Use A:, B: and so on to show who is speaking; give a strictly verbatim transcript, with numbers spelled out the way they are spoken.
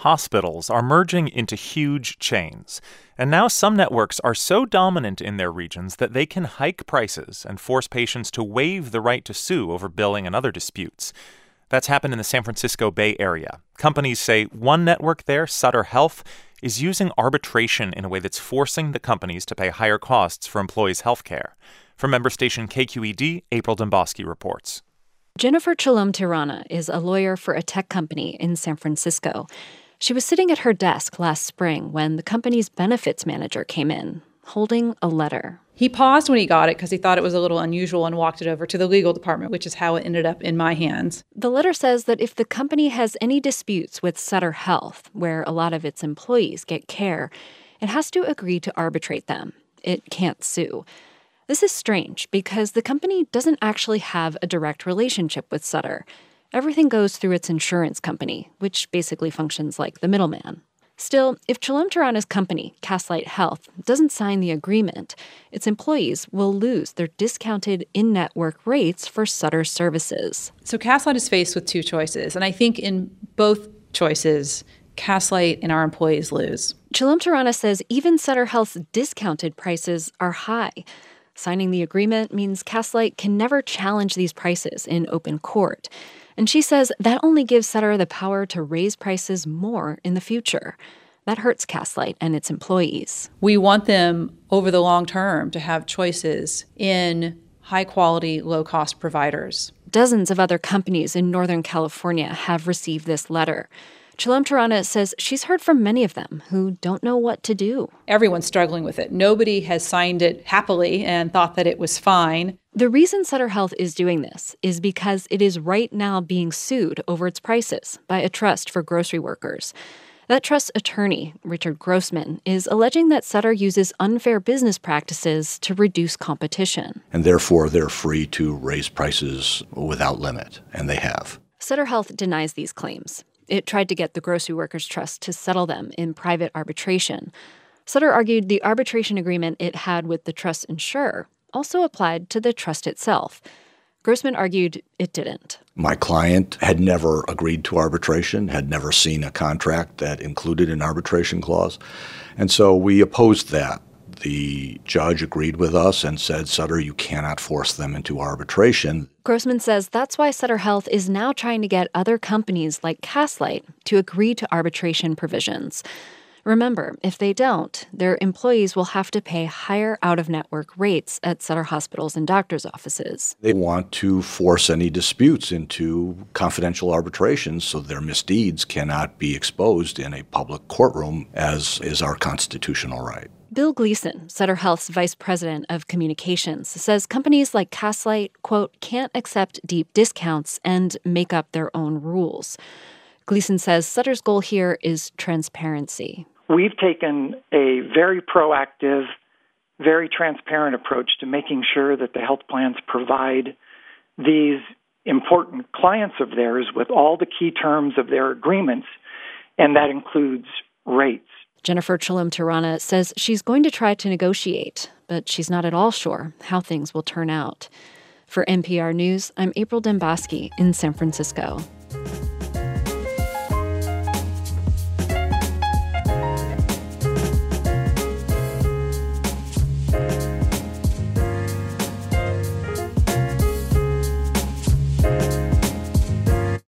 A: Hospitals are merging into huge chains, and now some networks are so dominant in their regions that they can hike prices and force patients to waive the right to sue over billing and other disputes. That's happened in the San Francisco Bay Area. Companies say one network there, Sutter Health, is using arbitration in a way that's forcing the companies to pay higher costs for employees' health care. From member station K Q E D, April Domboski reports.
B: Jennifer Cholom-Tirana is a lawyer for a tech company in San Francisco. She was sitting at her desk last spring when the company's benefits manager came in, holding a letter.
C: He paused when he got it because he thought it was a little unusual and walked it over to the legal department, which is how it ended up in my hands.
B: The letter says that if the company has any disputes with Sutter Health, where a lot of its employees get care, it has to agree to arbitrate them. It can't sue. This is strange because the company doesn't actually have a direct relationship with Sutter. Everything goes through its insurance company, which basically functions like the middleman. Still, if Cholom-Tirana's company, Castlight Health, doesn't sign the agreement, its employees will lose their discounted in-network rates for Sutter services.
C: So Castlight is faced with two choices, and I think in both choices, Castlight and our employees lose.
B: Cholom-Tirana says even Sutter Health's discounted prices are high. Signing the agreement means Castlight can never challenge these prices in open court. And she says that only gives Sutter the power to raise prices more in the future. That hurts Castlight and its employees.
C: We want them, over the long term, to have choices in high-quality, low-cost providers.
B: Dozens of other companies in Northern California have received this letter. Cholom-Tirana says she's heard from many of them who don't know what to do.
C: Everyone's struggling with it. Nobody has signed it happily and thought that it was fine.
B: The reason Sutter Health is doing this is because it is right now being sued over its prices by a trust for grocery workers. That trust's attorney, Richard Grossman, is alleging that Sutter uses unfair business practices to reduce competition.
D: And therefore, they're free to raise prices without limit, and they have.
B: Sutter Health denies these claims. It tried to get the Grocery Workers Trust to settle them in private arbitration. Sutter argued the arbitration agreement it had with the trust's insurer also applied to the trust itself. Grossman argued it didn't.
D: My client had never agreed to arbitration, had never seen a contract that included an arbitration clause, and so we opposed that. The judge agreed with us and said, Sutter, you cannot force them into arbitration.
B: Grossman says that's why Sutter Health is now trying to get other companies like Castlight to agree to arbitration provisions. Remember, if they don't, their employees will have to pay higher out-of-network rates at Sutter hospitals and doctors' offices.
D: They want to force any disputes into confidential arbitrations so their misdeeds cannot be exposed in a public courtroom, as is our constitutional right.
B: Bill Gleason, Sutter Health's vice president of communications, says companies like Castlight, quote, can't accept deep discounts and make up their own rules. Gleason says Sutter's goal here is transparency.
E: We've taken a very proactive, very transparent approach to making sure that the health plans provide these important clients of theirs with all the key terms of their agreements, and that includes rates.
B: Jennifer Cholom-Tirana says she's going to try to negotiate, but she's not at all sure how things will turn out. For N P R News, I'm April Domboski in San Francisco.